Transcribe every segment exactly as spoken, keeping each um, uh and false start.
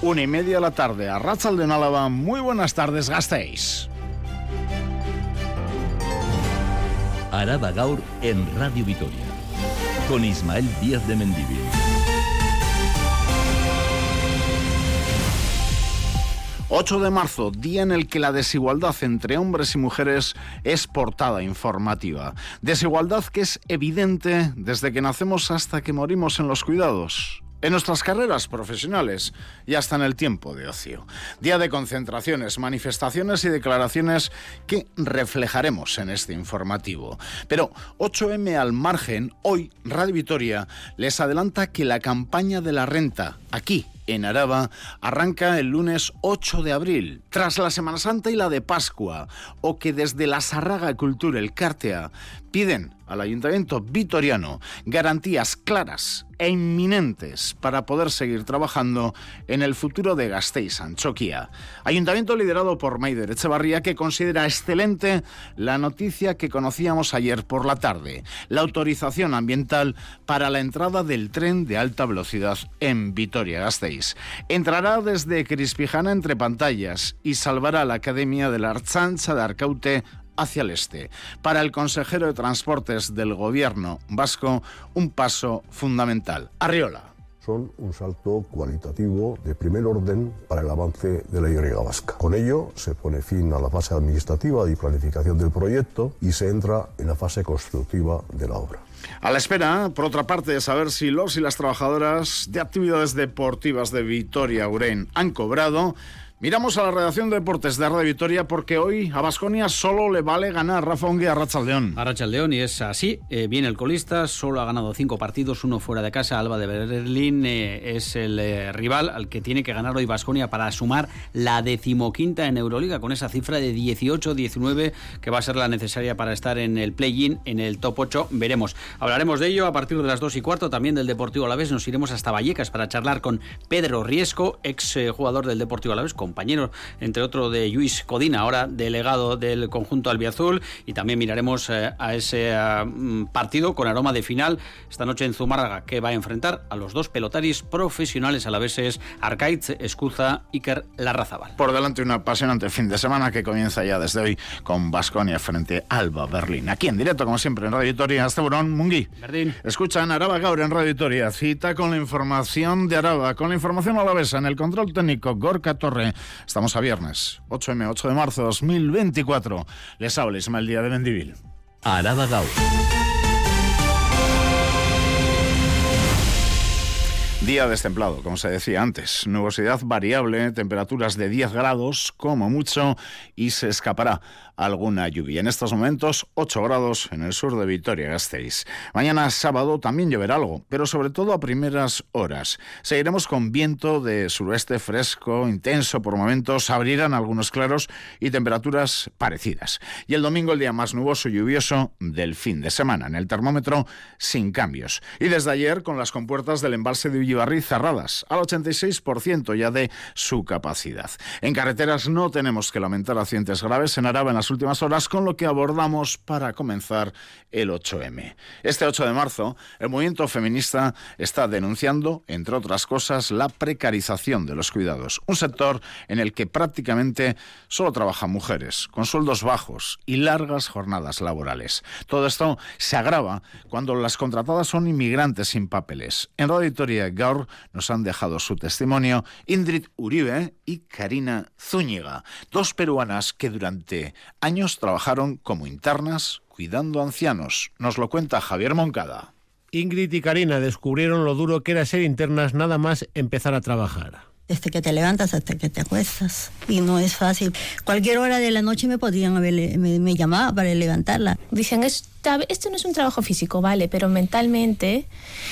Una y media de la tarde, Arratsaldeon Álava. Muy buenas tardes, Gasteiz. Araba Gaur en Radio Vitoria, con Ismael Díaz de Mendívil. ocho de marzo, día en el que la desigualdad entre hombres y mujeres es portada informativa. Desigualdad que es evidente desde que nacemos hasta que morimos en los cuidados, en nuestras carreras profesionales y hasta en el tiempo de ocio. Día de concentraciones, manifestaciones y declaraciones que reflejaremos en este informativo. Pero ocho eme al margen, hoy Radio Vitoria les adelanta que la campaña de la renta, aquí en Araba, arranca el lunes ocho de abril, tras la Semana Santa y la de Pascua, o que desde la Sarraga Cultura Elkartea piden al Ayuntamiento vitoriano garantías claras e inminentes para poder seguir trabajando en el futuro de Gasteiz-Antxokia. Ayuntamiento liderado por Maider Etxebarria, que considera excelente la noticia que conocíamos ayer por la tarde, la autorización ambiental para la entrada del tren de alta velocidad en Vitoria-Gasteiz. Entrará desde Crispijana entre pantallas y salvará la Academia de la Ertzaintza de Arkaute hacia el este. Para el consejero de Transportes del Gobierno vasco, un paso fundamental. Arriola. Son un salto cualitativo de primer orden para el avance de la Y vasca. Con ello se pone fin a la fase administrativa y planificación del proyecto y se entra en la fase constructiva de la obra. A la espera, por otra parte, de saber si los y las trabajadoras de actividades deportivas de Vitoria-Urén han cobrado, miramos a la redacción de deportes de Radio Vitoria, porque hoy a Baskonia solo le vale ganar. Rafa Ongue, Arratsaldeon. Arratsaldeon, y es así. Eh, viene el colista, solo ha ganado cinco partidos, uno fuera de casa. Alba de Berlín eh, es el eh, rival al que tiene que ganar hoy Baskonia para sumar la decimoquinta en Euroliga, con esa cifra de dieciocho diecinueve que va a ser la necesaria para estar en el play-in, en el top ocho. Veremos. Hablaremos de ello a partir de las dos y cuarto, también del Deportivo Alavés. Nos iremos hasta Vallecas para charlar con Pedro Riesco, ex eh, jugador del Deportivo Alavés, compañero, entre otro, de Lluís Codina, ahora delegado del conjunto albiazul, y también miraremos eh, a ese eh, partido con aroma de final esta noche en Zumárraga, que va a enfrentar a los dos pelotaris profesionales alaveses, Arkaitz Escuza, Iker Larrazábal. Por delante un apasionante fin de semana que comienza ya desde hoy con Baskonia frente a Alba Berlín. Aquí en directo, como siempre, en Radio Vitoria. Hasta Burón, Mungi. Berdín. Escuchan Araba Gaur en Radio Vitoria. Cita con la información de Araba, con la información alavesa, en el control técnico Gorka Torre. Estamos a viernes, ocho eme, ocho de marzo de dos mil veinticuatro. Les habla Ismael Díaz de Mendívil. Araba Gaur. Día destemplado, como se decía antes. Nubosidad variable, temperaturas de diez grados, como mucho, y se escapará alguna lluvia. En estos momentos, ocho grados en el sur de Vitoria-Gasteiz. Mañana sábado también lloverá algo, pero sobre todo a primeras horas. Seguiremos con viento de suroeste fresco, intenso por momentos, abrirán algunos claros y temperaturas parecidas. Y el domingo, el día más nuboso y lluvioso del fin de semana. En el termómetro, sin cambios. Y desde ayer, con las compuertas del embalse de Ullibarri cerradas, al ochenta y seis por ciento ya de su capacidad. En carreteras no tenemos que lamentar accidentes graves en Araba en las últimas horas, con lo que abordamos para comenzar el ocho eme. Este ocho de marzo, el movimiento feminista está denunciando, entre otras cosas, la precarización de los cuidados, un sector en el que prácticamente solo trabajan mujeres, con sueldos bajos y largas jornadas laborales. Todo esto se agrava cuando las contratadas son inmigrantes sin papeles. En Radio Vitoria Gaur nos han dejado su testimonio Ingrid Uribe y Karina Zúñiga, dos peruanas que durante años trabajaron como internas cuidando ancianos. Nos lo cuenta Javier Moncada. Ingrid y Karina descubrieron lo duro que era ser internas nada más empezar a trabajar. Desde que te levantas hasta que te acuestas, y no es fácil. Cualquier hora de la noche me podían haber, me, me llamaba para levantarla. Dicen, esta, esto no es un trabajo físico, vale, pero mentalmente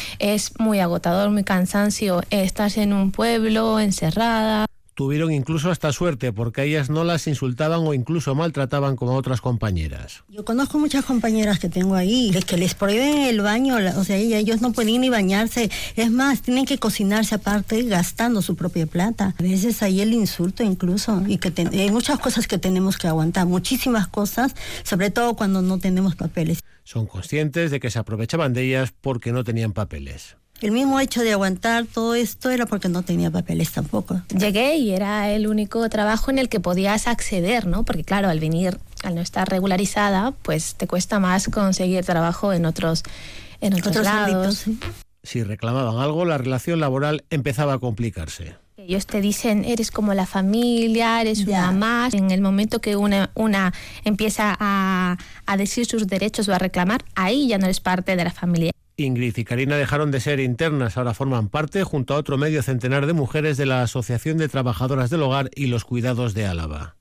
es muy agotador, muy cansancio. Estás en un pueblo, encerrada. Tuvieron incluso hasta suerte, porque a ellas no las insultaban o incluso maltrataban como a otras compañeras. Yo conozco muchas compañeras que tengo ahí, que les prohíben el baño, o sea, ellos no pueden ni bañarse. Es más, tienen que cocinarse aparte, gastando su propia plata. A veces hay el insulto incluso, y que te, hay muchas cosas que tenemos que aguantar, muchísimas cosas, sobre todo cuando no tenemos papeles. Son conscientes de que se aprovechaban de ellas porque no tenían papeles. El mismo hecho de aguantar todo esto era porque no tenía papeles tampoco. Llegué y era el único trabajo en el que podías acceder, ¿no? Porque claro, al venir, al no estar regularizada, pues te cuesta más conseguir trabajo en otros, en otros, otros lados. Ámbitos, ¿sí? Si reclamaban algo, la relación laboral empezaba a complicarse. Ellos te dicen, eres como la familia, eres ya. una más. En el momento que una, una empieza a, a decir sus derechos o a reclamar, ahí ya no eres parte de la familia. Ingrid y Karina dejaron de ser internas, ahora forman parte, junto a otro medio centenar de mujeres, de la Asociación de Trabajadoras del Hogar y los Cuidados de Álava.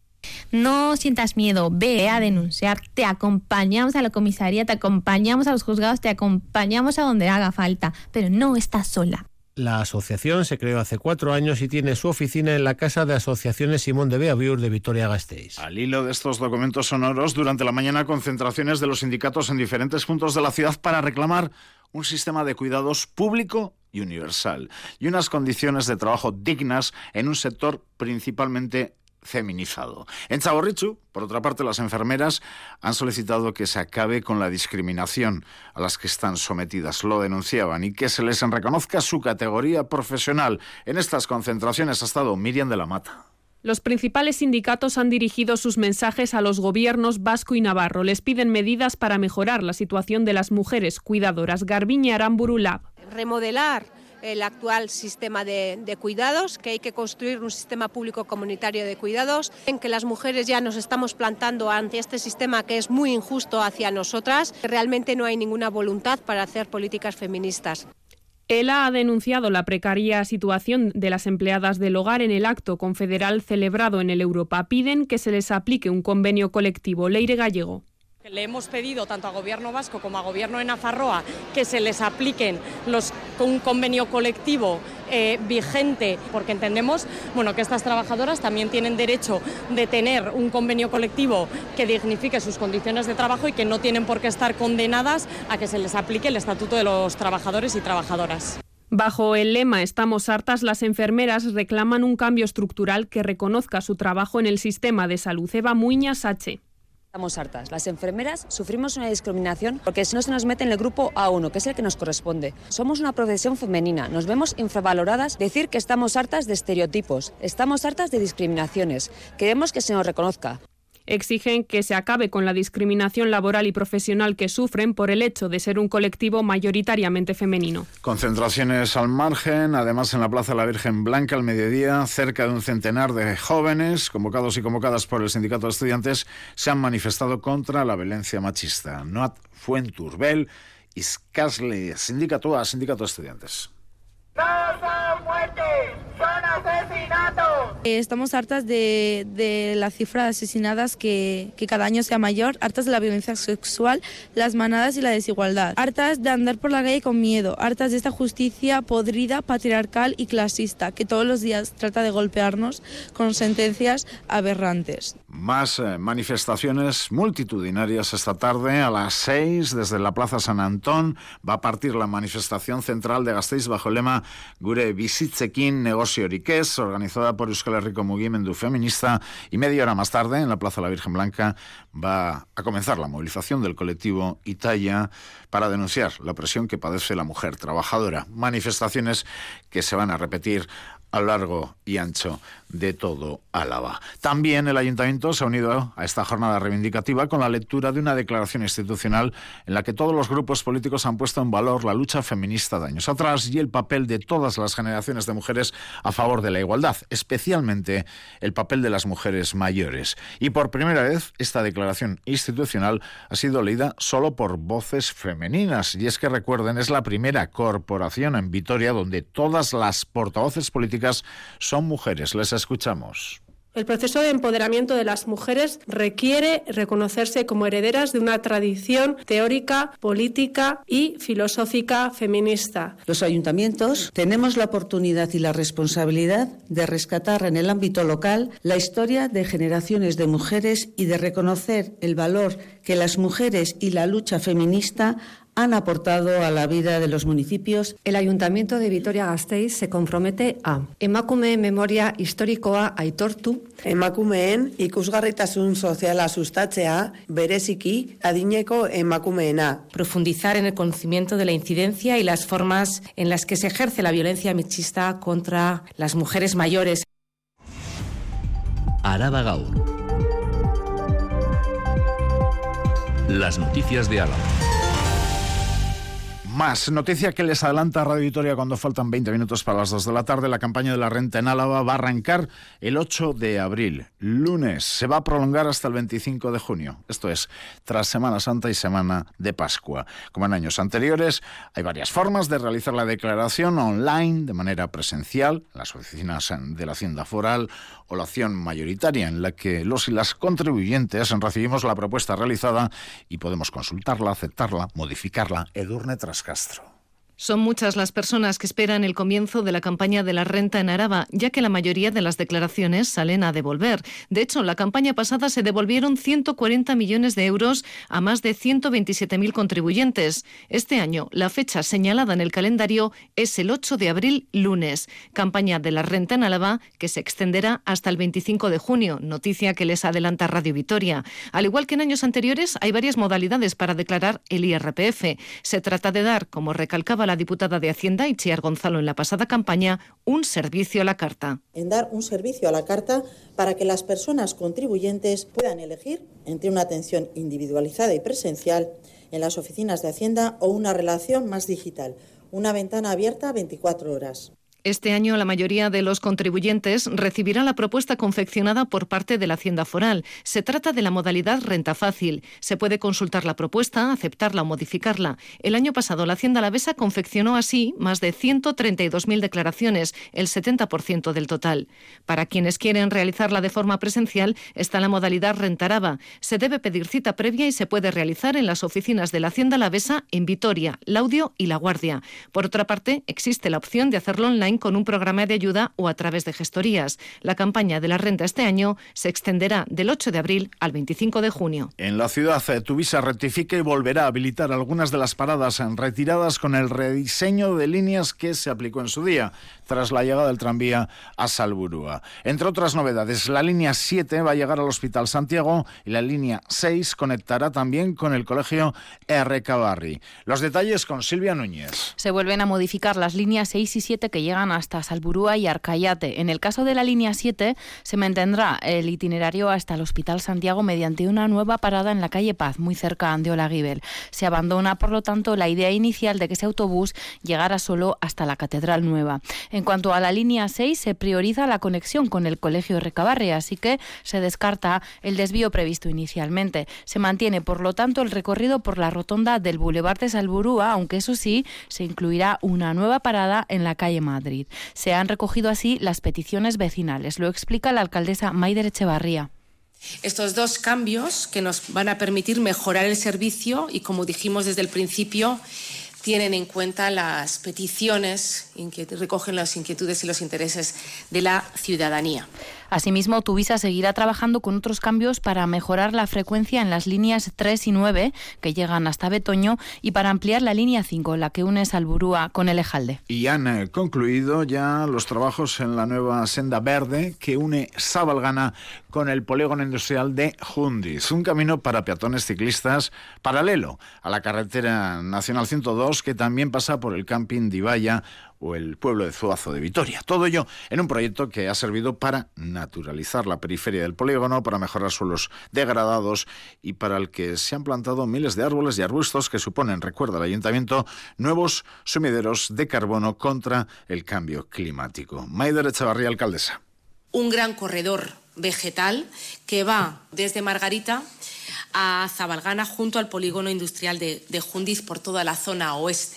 No sientas miedo, ve a denunciar, te acompañamos a la comisaría, te acompañamos a los juzgados, te acompañamos a donde haga falta, pero no estás sola. La asociación se creó hace cuatro años y tiene su oficina en la Casa de Asociaciones Simón de Beaviur de Vitoria-Gasteiz. Al hilo de estos documentos sonoros, durante la mañana concentraciones de los sindicatos en diferentes puntos de la ciudad para reclamar un sistema de cuidados público y universal y unas condiciones de trabajo dignas en un sector principalmente feminizado. En Txagorritxu, por otra parte, las enfermeras han solicitado que se acabe con la discriminación a las que están sometidas, lo denunciaban, y que se les reconozca su categoría profesional. En estas concentraciones ha estado Miriam de la Mata. Los principales sindicatos han dirigido sus mensajes a los gobiernos vasco y navarro. Les piden medidas para mejorar la situación de las mujeres cuidadoras. Garbiñe Aramburu Lab. Remodelar el actual sistema de, de cuidados, que hay que construir un sistema público comunitario de cuidados, en que las mujeres ya nos estamos plantando ante este sistema que es muy injusto hacia nosotras. Realmente no hay ninguna voluntad para hacer políticas feministas. ELA ha denunciado la precaria situación de las empleadas del hogar en el acto confederal celebrado en el Europa. Piden que se les aplique un convenio colectivo. Leire Gallego. Le hemos pedido tanto a Gobierno vasco como a Gobierno de Nafarroa que se les apliquen los, un convenio colectivo eh, vigente, porque entendemos bueno, que estas trabajadoras también tienen derecho de tener un convenio colectivo que dignifique sus condiciones de trabajo y que no tienen por qué estar condenadas a que se les aplique el Estatuto de los Trabajadores y Trabajadoras. Bajo el lema Estamos hartas, las enfermeras reclaman un cambio estructural que reconozca su trabajo en el sistema de salud. Eva Muñas H. Estamos hartas. Las enfermeras sufrimos una discriminación porque no se nos mete en el grupo A uno, que es el que nos corresponde. Somos una profesión femenina, nos vemos infravaloradas. Decir que estamos hartas de estereotipos, estamos hartas de discriminaciones. Queremos que se nos reconozca. Exigen que se acabe con la discriminación laboral y profesional que sufren por el hecho de ser un colectivo mayoritariamente femenino. Concentraciones al margen, además en la Plaza de la Virgen Blanca al mediodía, cerca de un centenar de jóvenes, convocados y convocadas por el Sindicato de Estudiantes, se han manifestado contra la violencia machista. Noat Fuenturbel, Iskasle, Sindikatua, Sindicato de Estudiantes. ¡No son muertes! ¡Son asesinatos! Eh, estamos hartas de, de la cifra de asesinadas que, que cada año sea mayor, hartas de la violencia sexual, las manadas y la desigualdad, hartas de andar por la calle con miedo, hartas de esta justicia podrida, patriarcal y clasista, que todos los días trata de golpearnos con sentencias aberrantes. Más eh, manifestaciones multitudinarias esta tarde a las seis desde la Plaza San Antón. Va a partir la manifestación central de Gasteiz bajo el lema Gure bizitzekin negoziorik ez, organizada por Euskal Herriko Mugimendu Feminista, y media hora más tarde en la Plaza de la Virgen Blanca va a comenzar la movilización del colectivo Italia para denunciar la opresión que padece la mujer trabajadora. Manifestaciones que se van a repetir a lo largo y ancho de todo Álava. También el Ayuntamiento se ha unido a esta jornada reivindicativa con la lectura de una declaración institucional en la que todos los grupos políticos han puesto en valor la lucha feminista de años atrás y el papel de todas las generaciones de mujeres a favor de la igualdad, especialmente el papel de las mujeres mayores. Y por primera vez esta declaración institucional ha sido leída solo por voces femeninas. Y es que recuerden, es la primera corporación en Vitoria donde todas las portavoces políticas son mujeres. Les escuchamos. El proceso de empoderamiento de las mujeres requiere reconocerse como herederas de una tradición teórica, política y filosófica feminista. Los ayuntamientos tenemos la oportunidad y la responsabilidad de rescatar en el ámbito local la historia de generaciones de mujeres y de reconocer el valor que las mujeres y la lucha feminista han aportado a la vida de los municipios. El Ayuntamiento de Vitoria-Gasteiz se compromete a emakumeen memoria historikoa aitortu, emakumeen ikusgarritasun soziala sustatzea, bereziki adineko emakumeena, profundizar en el conocimiento de la incidencia y las formas en las que se ejerce la violencia machista contra las mujeres mayores. Araba Gaur. Las noticias de Álava. Más noticia que les adelanta Radio Vitoria cuando faltan veinte minutos para las dos de la tarde. La campaña de la renta en Álava va a arrancar el ocho de abril, lunes. Se va a prolongar hasta el veinticinco de junio. Esto es, tras Semana Santa y Semana de Pascua. Como en años anteriores, hay varias formas de realizar la declaración: online, de manera presencial, en las oficinas de la Hacienda Foral, o la opción mayoritaria, en la que los y las contribuyentes recibimos la propuesta realizada y podemos consultarla, aceptarla, modificarla. Edurne Trascastro. Son muchas las personas que esperan el comienzo de la campaña de la renta en Araba, ya que la mayoría de las declaraciones salen a devolver. De hecho, la campaña pasada se devolvieron ciento cuarenta millones de euros a más de ciento veintisiete mil contribuyentes. Este año, la fecha señalada en el calendario es el ocho de abril, lunes. Campaña de la renta en Álava que se extenderá hasta el veinticinco de junio, noticia que les adelanta Radio Vitoria. Al igual que en años anteriores, hay varias modalidades para declarar el I R P F. Se trata de dar, como recalcaba la diputada de Hacienda, Itziar Gonzalo, en la pasada campaña, un servicio a la carta. En dar un servicio a la carta para que las personas contribuyentes puedan elegir entre una atención individualizada y presencial en las oficinas de Hacienda o una relación más digital, una ventana abierta veinticuatro horas. Este año la mayoría de los contribuyentes recibirá la propuesta confeccionada por parte de la Hacienda Foral. Se trata de la modalidad renta fácil. Se puede consultar la propuesta, aceptarla o modificarla. El año pasado la Hacienda alavesa confeccionó así más de ciento treinta y dos mil declaraciones, el setenta por ciento del total. Para quienes quieren realizarla de forma presencial está la modalidad renta Araba. Se debe pedir cita previa y se puede realizar en las oficinas de la Hacienda alavesa en Vitoria, Laudio y La Guardia. Por otra parte, existe la opción de hacerlo online con un programa de ayuda o a través de gestorías. La campaña de la renta este año se extenderá del ocho de abril al veinticinco de junio. En la ciudad, Tuvisa rectifica y volverá a habilitar algunas de las paradas retiradas con el rediseño de líneas que se aplicó en su día, tras la llegada del tranvía a Salburua. Entre otras novedades, la línea siete va a llegar al Hospital Santiago y la línea seis conectará también con el Colegio R. Cavarri. Los detalles con Silvia Núñez. Se vuelven a modificar las líneas seis y siete que llegan hasta Salburua y Arcayate. En el caso de la línea siete, se mantendrá el itinerario hasta el Hospital Santiago mediante una nueva parada en la calle Paz, muy cerca de Olaguibel. Se abandona, por lo tanto, la idea inicial de que ese autobús llegara solo hasta la Catedral Nueva. En cuanto a la línea seis, se prioriza la conexión con el Colegio Recabarre, así que se descarta el desvío previsto inicialmente. Se mantiene, por lo tanto, el recorrido por la rotonda del Boulevard de Salburua, aunque eso sí, se incluirá una nueva parada en la calle Madrid. Se han recogido así las peticiones vecinales. Lo explica la alcaldesa Maider Echevarría. Estos dos cambios que nos van a permitir mejorar el servicio y, como dijimos desde el principio, tienen en cuenta las peticiones, recogen las inquietudes y los intereses de la ciudadanía. Asimismo, Tuvisa seguirá trabajando con otros cambios para mejorar la frecuencia en las líneas tres y nueve, que llegan hasta Betoño, y para ampliar la línea cinco, la que une Salburua con Elejalde. Y han eh, concluido ya los trabajos en la nueva senda verde que une Sabalgana con el polígono industrial de Jundiz. Un camino para peatones ciclistas paralelo a la carretera nacional ciento dos, que también pasa por el camping de Ibaya o el pueblo de Zuazo de Vitoria. Todo ello en un proyecto que ha servido para naturalizar la periferia del polígono, para mejorar suelos degradados y para el que se han plantado miles de árboles y arbustos que suponen, recuerda el ayuntamiento, nuevos sumideros de carbono contra el cambio climático. Maider Echevarría, alcaldesa. Un gran corredor vegetal que va desde Margarita a Zabalgana junto al polígono industrial de, de Jundiz por toda la zona oeste.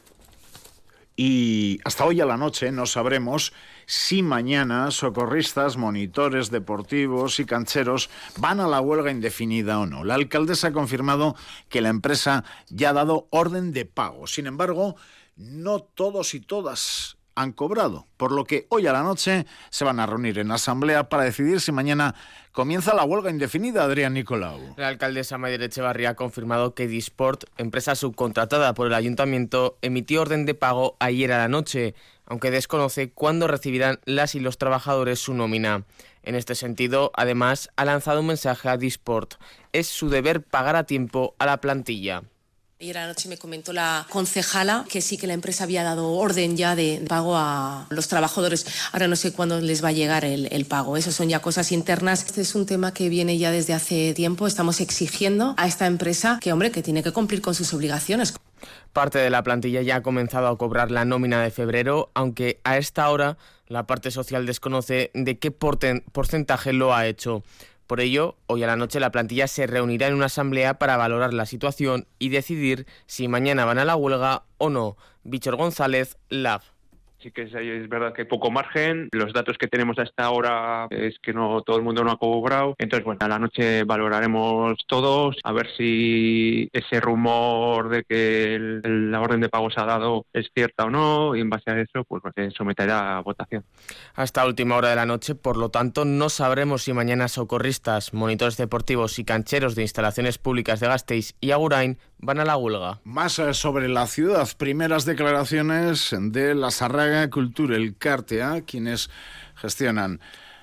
Y hasta hoy a la noche no sabremos si mañana socorristas, monitores deportivos y cancheros van a la huelga indefinida o no. La alcaldesa ha confirmado que la empresa ya ha dado orden de pago. Sin embargo, no todos y todas han cobrado, por lo que hoy a la noche se van a reunir en asamblea para decidir si mañana comienza la huelga indefinida. Adrián Nicolau. La alcaldesa Maider Etxebarria ha confirmado que Disport, empresa subcontratada por el ayuntamiento, emitió orden de pago ayer a la noche, aunque desconoce cuándo recibirán las y los trabajadores su nómina. En este sentido, además, ha lanzado un mensaje a Disport. Es su deber pagar a tiempo a la plantilla. Ayer anoche me comentó la concejala que sí que la empresa había dado orden ya de pago a los trabajadores. Ahora no sé cuándo les va a llegar el, el pago. Eso son ya cosas internas. Este es un tema que viene ya desde hace tiempo. Estamos exigiendo a esta empresa que, hombre, que tiene que cumplir con sus obligaciones. Parte de la plantilla ya ha comenzado a cobrar la nómina de febrero, aunque a esta hora la parte social desconoce de qué porcentaje lo ha hecho. Por ello, hoy a la noche la plantilla se reunirá en una asamblea para valorar la situación y decidir si mañana van a la huelga o no. Víctor González, Lab. Sí que es, es verdad que hay poco margen. Los datos que tenemos hasta ahora es que no todo el mundo no ha cobrado. Entonces, bueno, a la noche valoraremos todos a ver si ese rumor de que el, el, la orden de pago se ha dado es cierta o no, y en base a eso pues se someterá a votación. Hasta última hora de la noche, por lo tanto, no sabremos si mañana socorristas, monitores deportivos y cancheros de instalaciones públicas de Gasteiz y Agurain van a la huelga. Más sobre la ciudad. Primeras declaraciones de la Sarraga Kultur Elkartea, quienes gestionan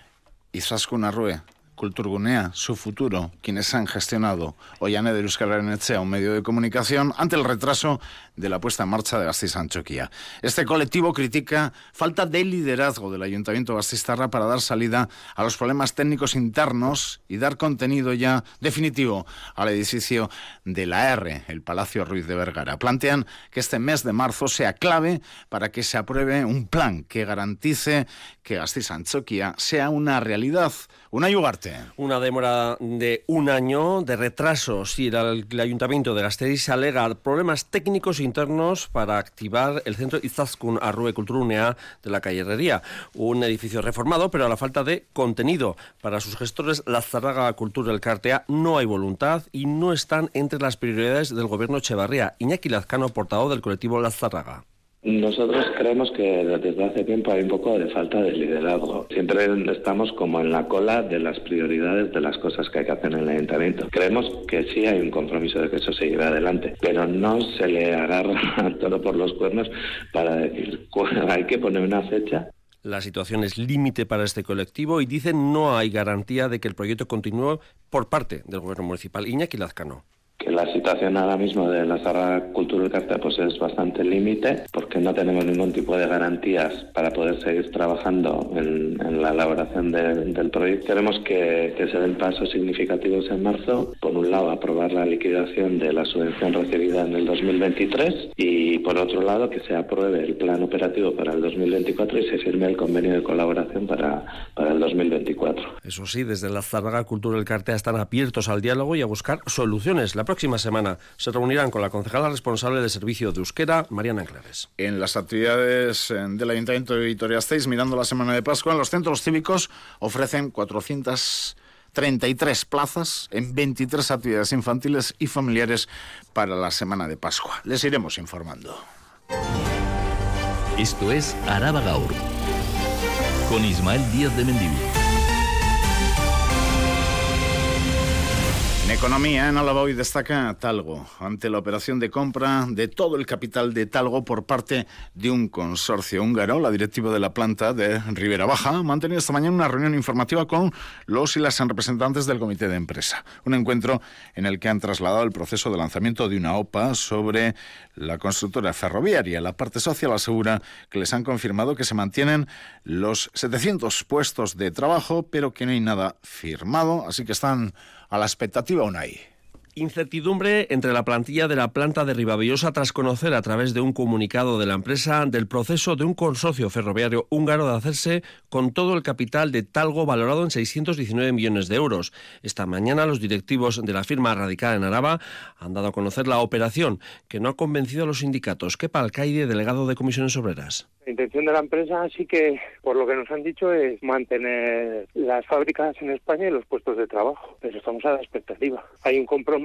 Izaskun Arrue, Kulturgunea, su futuro, quienes han gestionado Oianeder Euskararen Etxea, un medio de comunicación, ante el retraso de la puesta en marcha de Gasteiz Antxokia. Este colectivo critica falta de liderazgo del Ayuntamiento gasteiztarra para dar salida a los problemas técnicos internos y dar contenido ya definitivo al edificio de la R, el Palacio Ruiz de Vergara. Plantean que este mes de marzo sea clave para que se apruebe un plan que garantice que Gasteiz Antxokia sea una realidad. Una Ugarte. Una demora de un año de retraso. Sí, el, el Ayuntamiento de Gasteiz alega problemas técnicos internos para activar el centro Izaskun Arrue Kulturgunea de la calle Herrería. Un edificio reformado, pero a la falta de contenido. Para sus gestores, la Sarraga Kultur Elkartea no hay voluntad y no están entre las prioridades del gobierno Etxebarria. Iñaki Lazcano, portavoz del colectivo La Sarraga. Nosotros creemos que desde hace tiempo hay un poco de falta de liderazgo. Siempre estamos como en la cola de las prioridades de las cosas que hay que hacer en el ayuntamiento. Creemos que sí hay un compromiso de que eso se lleve adelante, pero no se le agarra todo por los cuernos para decir hay que poner una fecha. La situación es límite para este colectivo y dicen no hay garantía de que el proyecto continúe por parte del gobierno municipal. Iñaki Lazcano. Que la situación ahora mismo de la Sarraga Kultur Elkartea pues es bastante límite porque no tenemos ningún tipo de garantías para poder seguir trabajando en, en la elaboración de, del proyecto. Queremos que, que se den pasos significativos en marzo. Por un lado, aprobar la liquidación de la subvención recibida en el dos mil veintitrés y por otro lado, que se apruebe el plan operativo para el dos mil veinticuatro y se firme el convenio de colaboración para, para el dos mil veinticuatro. Eso sí, desde la Sarraga Kultur Elkartea están abiertos al diálogo y a buscar soluciones. La próxima semana se reunirán con la concejala responsable del servicio de euskera, Mariana Enclares. En las actividades del Ayuntamiento de Vitoria-Gasteiz, mirando la semana de Pascua, los centros cívicos ofrecen cuatrocientas treinta y tres plazas en veintitrés actividades infantiles y familiares para la semana de Pascua. Les iremos informando. Esto es Araba Gaur, con Ismael Díaz de Mendivil. En economía, en Álava hoy destaca Talgo, ante la operación de compra de todo el capital de Talgo por parte de un consorcio húngaro. La directiva de la planta de Ribera Baja ha mantenido esta mañana una reunión informativa con los y las representantes del comité de empresa. Un encuentro en el que han trasladado el proceso de lanzamiento de una O P A sobre la constructora ferroviaria. La parte social asegura que les han confirmado que se mantienen los setecientos puestos de trabajo, pero que no hay nada firmado, así que están a la expectativa aún hay. Incertidumbre entre la plantilla de la planta de Ribavillosa tras conocer a través de un comunicado de la empresa del proceso de un consorcio ferroviario húngaro de hacerse con todo el capital de Talgo valorado en seiscientos diecinueve millones de euros. Esta mañana los directivos de la firma radicada en Araba han dado a conocer la operación que no ha convencido a los sindicatos. Kepa Alcaide, delegado de Comisiones Obreras. La intención de la empresa sí que, por lo que nos han dicho, es mantener las fábricas en España y los puestos de trabajo, pero estamos a la expectativa. Hay un compromiso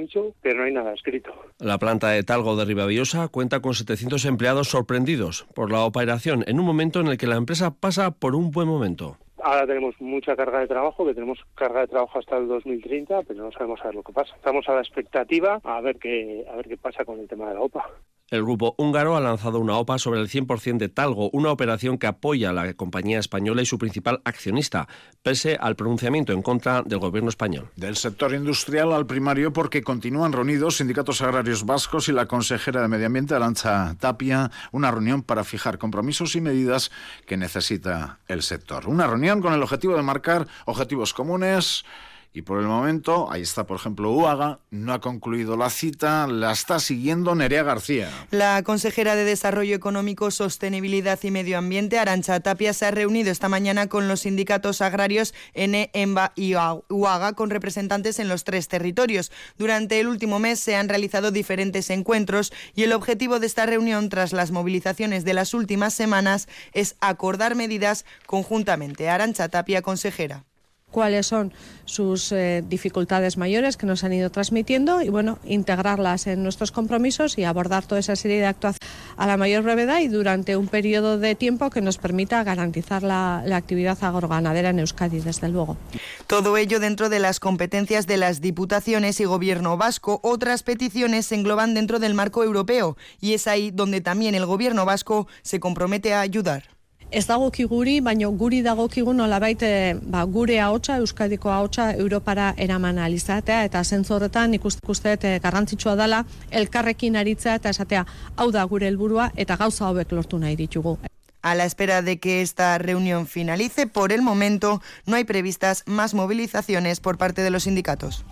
compromiso, pero no hay nada escrito. La planta de Talgo de Ribavillosa cuenta con setecientos empleados sorprendidos por la operación en un momento en el que la empresa pasa por un buen momento. Ahora tenemos mucha carga de trabajo, que tenemos carga de trabajo hasta el dos mil treinta, pero no sabemos a ver lo que pasa. Estamos a la expectativa a ver qué, a ver qué pasa con el tema de la O P A. El grupo húngaro ha lanzado una O P A sobre el cien por ciento de Talgo, una operación que apoya a la compañía española y su principal accionista, pese al pronunciamiento en contra del gobierno español. Del sector industrial al primario, porque continúan reunidos sindicatos agrarios vascos y la consejera de Medio Ambiente, Arantxa Tapia, una reunión para fijar compromisos y medidas que necesita el sector. Una reunión con el objetivo de marcar objetivos comunes. Y por el momento, ahí está, por ejemplo, UAGA, no ha concluido la cita, la está siguiendo Nerea García. La consejera de Desarrollo Económico, Sostenibilidad y Medio Ambiente, Arantxa Tapia, se ha reunido esta mañana con los sindicatos agrarios Ene, EMBA y UAGA, con representantes en los tres territorios. Durante el último mes se han realizado diferentes encuentros y el objetivo de esta reunión, tras las movilizaciones de las últimas semanas, es acordar medidas conjuntamente. Arantxa Tapia, consejera. Cuáles son sus eh, dificultades mayores que nos han ido transmitiendo y, bueno, integrarlas en nuestros compromisos y abordar toda esa serie de actuaciones a la mayor brevedad y durante un periodo de tiempo que nos permita garantizar la, la actividad agroganadera en Euskadi, desde luego. Todo ello dentro de las competencias de las diputaciones y gobierno vasco. Otras peticiones se engloban dentro del marco europeo y es ahí donde también el gobierno vasco se compromete a ayudar. Ez dagoki guri, baina guri dagokigu nolabait ba, gure ahotsa, Euskadiko ahotsa Europara eraman ahal izatea, eta zentzu horretan ikuste garrantzitsua dela elkarrekin aritzea eta esatea hau da gure helburua eta gauza hauek lortu nahi ditugu. A la espera de que esta reunión finalice, por el momento no hay previstas más movilizaciones por parte de los sindicatos.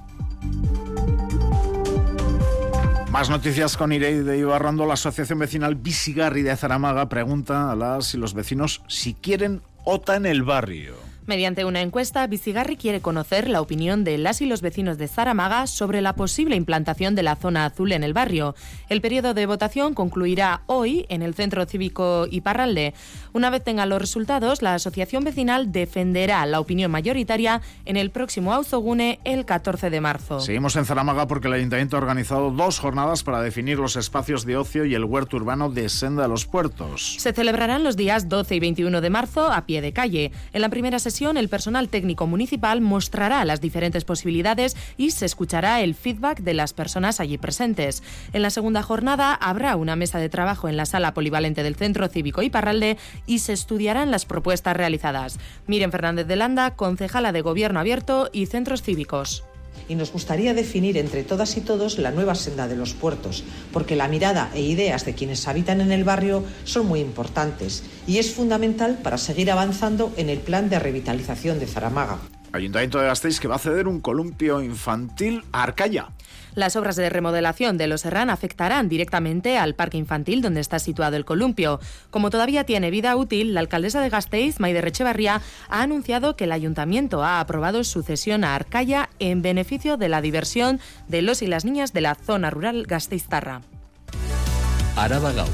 Más noticias con Ireide Ibarrando. La Asociación Vecinal Bizigarri de Zaramaga pregunta a las y los vecinos si quieren O T A en el barrio. Mediante una encuesta, Bizigarri quiere conocer la opinión de las y los vecinos de Zaramaga sobre la posible implantación de la zona azul en el barrio. El periodo de votación concluirá hoy en el Centro Cívico Iparralde. Una vez tengan los resultados, la asociación vecinal defenderá la opinión mayoritaria en el próximo Auzogune el catorce de marzo. Seguimos en Zaramaga porque el Ayuntamiento ha organizado dos jornadas para definir los espacios de ocio y el huerto urbano de Senda de los Puertos. Se celebrarán los días doce y veintiuno de marzo a pie de calle. En la primera sesión, el personal técnico municipal mostrará las diferentes posibilidades y se escuchará el feedback de las personas allí presentes. En la segunda jornada habrá una mesa de trabajo en la sala polivalente del Centro Cívico Iparralde y se estudiarán las propuestas realizadas. Miren Fernández de Landa, concejala de Gobierno Abierto y Centros Cívicos. Y nos gustaría definir entre todas y todos la nueva senda de los puertos, porque la mirada e ideas de quienes habitan en el barrio son muy importantes y es fundamental para seguir avanzando en el plan de revitalización de Zaramaga. Ayuntamiento de Gasteiz que va a ceder un columpio infantil a Arcaya. Las obras de remodelación de Los Herrán afectarán directamente al parque infantil donde está situado el columpio. Como todavía tiene vida útil, la alcaldesa de Gasteiz, Maider Etxebarria, ha anunciado que el ayuntamiento ha aprobado su cesión a Arcaya en beneficio de la diversión de los y las niñas de la zona rural gasteiztarra. Araba Gaur.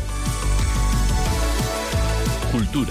Cultura.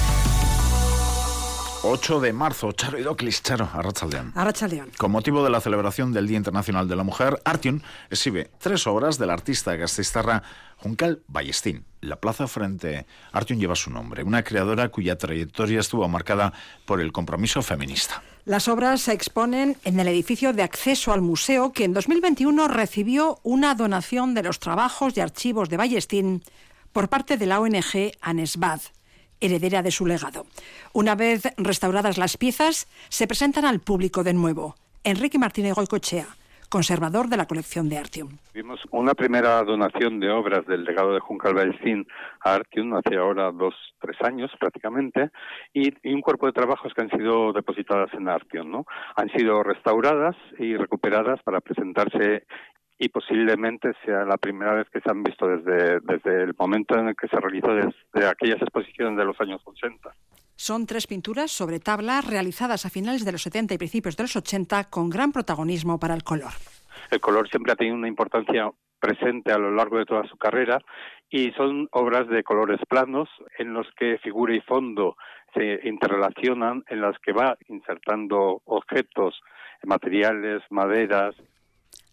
ocho de marzo, Charo Idoklis, Charo, Arratsaldean. Arratsaldean. Con motivo de la celebración del Día Internacional de la Mujer, Artium exhibe tres obras del artista gasteiztarra Juncal Ballestín. La plaza frente a Artium lleva su nombre, una creadora cuya trayectoria estuvo marcada por el compromiso feminista. Las obras se exponen en el edificio de acceso al museo, que en dos mil veintiuno recibió una donación de los trabajos y archivos de Ballestín por parte de la O N G ANESBAD, heredera de su legado. Una vez restauradas las piezas, se presentan al público de nuevo. Enrique Martínez Goicoechea, conservador de la colección de Artium. Tuvimos una primera donación de obras del legado de Juncal Ballestín a Artium hace ahora dos, tres años prácticamente, y, y un cuerpo de trabajos que han sido depositadas en Artium, ¿no? Han sido restauradas y recuperadas para presentarse y posiblemente sea la primera vez que se han visto desde, desde el momento en el que se realizó desde aquellas exposiciones de los años ochenta. Son tres pinturas sobre tabla realizadas a finales de los setenta y principios de los ochenta con gran protagonismo para el color. El color siempre ha tenido una importancia presente a lo largo de toda su carrera y son obras de colores planos en los que figura y fondo se interrelacionan, en las que va insertando objetos, materiales, maderas.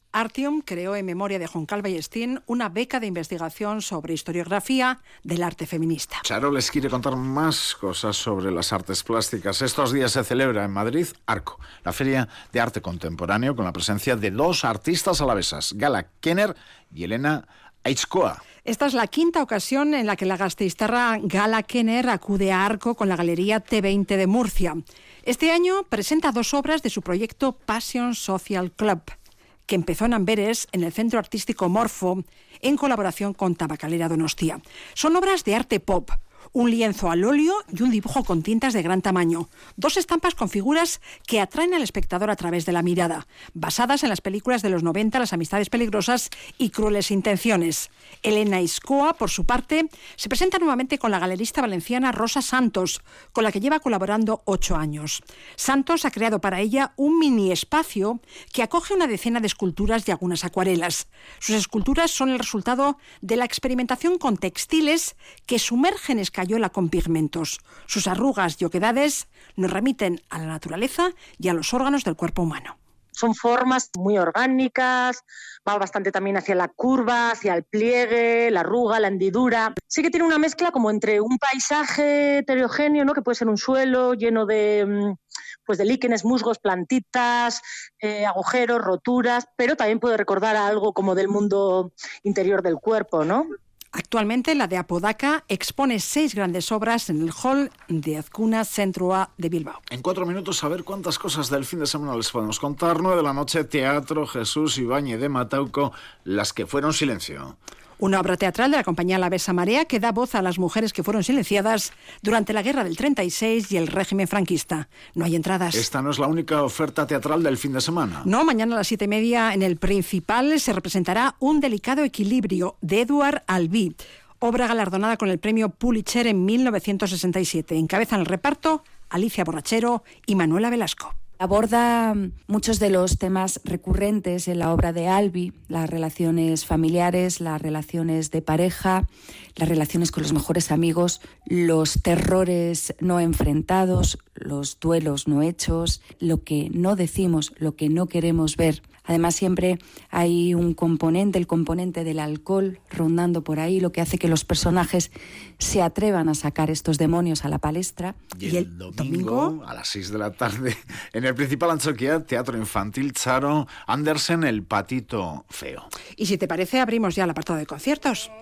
Artium creó en memoria de Juncal Ballestín una beca de investigación sobre historiografía del arte feminista. Charo les quiere contar más cosas sobre las artes plásticas. Estos días se celebra en Madrid Arco, la Feria de Arte Contemporáneo, con la presencia de dos artistas alavesas, Gala Kenner y Elena Aitzcoa. Esta es la quinta ocasión en la que la gasteiztarra Gala Kenner acude a Arco con la Galería T veinte de Murcia. Este año presenta dos obras de su proyecto Passion Social Club, que empezó en Amberes, en el Centro Artístico Morfo, en colaboración con Tabacalera Donostia. Son obras de arte pop, un lienzo al óleo y un dibujo con tintas de gran tamaño. Dos estampas con figuras que atraen al espectador a través de la mirada, basadas en las películas de los noventa, Las amistades peligrosas y Crueles intenciones. Elena Iscoa, por su parte, se presenta nuevamente con la galerista valenciana Rosa Santos, con la que lleva colaborando ocho años. Santos ha creado para ella un mini espacio que acoge una decena de esculturas y algunas acuarelas. Sus esculturas son el resultado de la experimentación con textiles que sumergen escayola con pigmentos. Sus arrugas y oquedades nos remiten a la naturaleza y a los órganos del cuerpo humano. Son formas muy orgánicas, va bastante también hacia la curva, hacia el pliegue, la arruga, la hendidura. Sí que tiene una mezcla como entre un paisaje heterogéneo, ¿no?, que puede ser un suelo lleno de, pues, de líquenes, musgos, plantitas, eh, agujeros, roturas, pero también puede recordar a algo como del mundo interior del cuerpo, ¿no? Actualmente, la de Apodaca expone seis grandes obras en el hall de Azcuna Centro A de Bilbao. En cuatro minutos, a ver cuántas cosas del fin de semana les podemos contar. Nueve de la noche, Teatro Jesús Ibáñez de Matauco, Las que fueron silencio. Una obra teatral de la compañía Alavesa Marea que da voz a las mujeres que fueron silenciadas durante la Guerra del treinta y seis y el régimen franquista. No hay entradas. Esta no es la única oferta teatral del fin de semana. No, mañana a las siete y media en el Principal se representará Un delicado equilibrio de Eduard Albí, obra galardonada con el premio Pulitzer en mil novecientos sesenta y siete. Encabezan el reparto Alicia Borrachero y Manuela Velasco. Aborda muchos de los temas recurrentes en la obra de Albí, las relaciones familiares, las relaciones de pareja, las relaciones con los mejores amigos, los terrores no enfrentados, los duelos no hechos, lo que no decimos, lo que no queremos ver. Además, siempre hay un componente, el componente del alcohol, rondando por ahí, lo que hace que los personajes se atrevan a sacar estos demonios a la palestra. Y el, y el domingo, domingo, a las seis de la tarde, en el Principal Antzoquia, Teatro Infantil Charo Andersen, El patito feo. Y si te parece, abrimos ya el apartado de conciertos.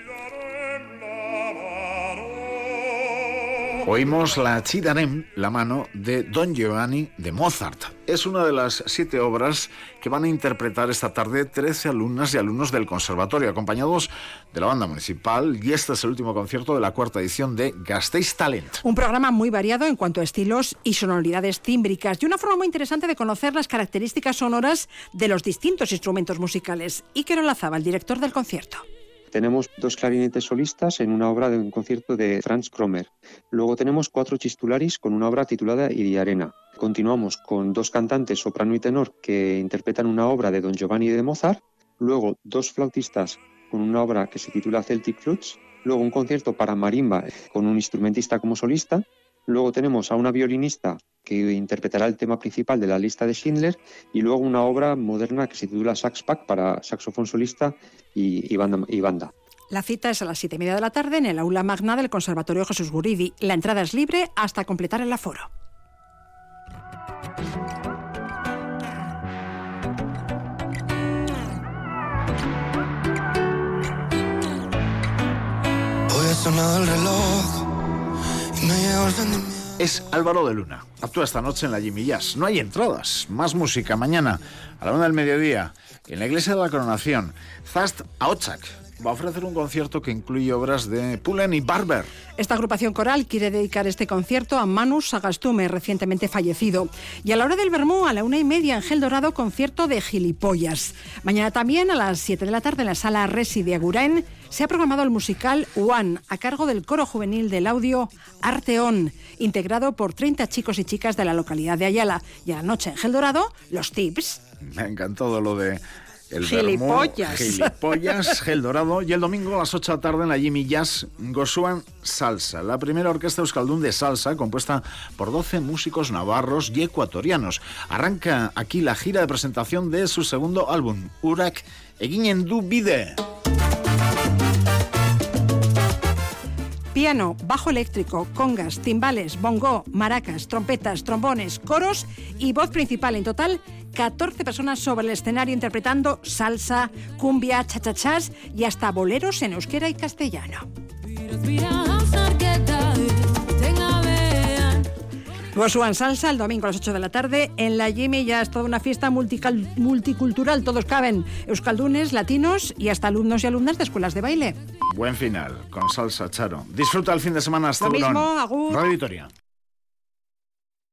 Oímos la Ci darem la mano de Don Giovanni de Mozart. Es una de las siete obras que van a interpretar esta tarde trece alumnas y alumnos del conservatorio, acompañados de la banda municipal, y este es el último concierto de la cuarta edición de Gasteiz Talent. Un programa muy variado en cuanto a estilos y sonoridades tímbricas, y una forma muy interesante de conocer las características sonoras de los distintos instrumentos musicales. Iker Olazábal, director del concierto. Tenemos dos clarinetes solistas en una obra de un concierto de Franz Kromer. Luego tenemos cuatro chistularis con una obra titulada Iriarena. Continuamos con dos cantantes, soprano y tenor, que interpretan una obra de Don Giovanni de Mozart. Luego dos flautistas con una obra que se titula Celtic Flutes. Luego un concierto para marimba con un instrumentista como solista. Luego tenemos a una violinista que interpretará el tema principal de la lista de Schindler, y luego una obra moderna que se titula Sax Pack para saxofón solista y, y, banda, y banda. La cita es a las siete y media de la tarde en el aula magna del Conservatorio Jesús Guridi. La entrada es libre hasta completar el aforo. Hoy ha sonado el reloj. Es Álvaro de Luna. Actúa esta noche en la Jimmy Jazz. No hay entradas. Más música mañana a la una del mediodía en la Iglesia de la Coronación. Zast Ahotsak va a ofrecer un concierto que incluye obras de Pullen y Barber. Esta agrupación coral quiere dedicar este concierto a Manu Sagastume, recientemente fallecido. Y a la hora del vermú, a la una y media en Gel Dorado, concierto de Gilipollas. Mañana también, a las siete de la tarde, en la Sala Resi de Agurain, se ha programado el musical One, a cargo del coro juvenil del audio Arteón, integrado por treinta chicos y chicas de la localidad de Ayala. Y a la noche en Gel Dorado, los Tips. Me ha encantado lo de el Gilipollas. Vermú, Gilipollas, Gel Dorado, y el domingo a las ocho de la tarde en la Jimmy Jazz, Gosuan Salsa, la primera orquesta euskaldun de salsa compuesta por doce músicos navarros y ecuatorianos. Arranca aquí la gira de presentación de su segundo álbum, Urak Eginen du Bide. Piano, bajo eléctrico, congas, timbales, bongo, maracas, trompetas, trombones, coros y voz principal. En total, catorce personas sobre el escenario interpretando salsa, cumbia, chachachás y hasta boleros en euskera y castellano. Gosuan Salsa el domingo a las ocho de la tarde en la Jimmy. Ya es toda una fiesta multical, multicultural. Todos caben, euskaldunes, latinos y hasta alumnos y alumnas de escuelas de baile. Buen final con salsa, Charo. Disfruta el fin de semana. Hasta Lo luego. mismo, agur. Radio Vitoria.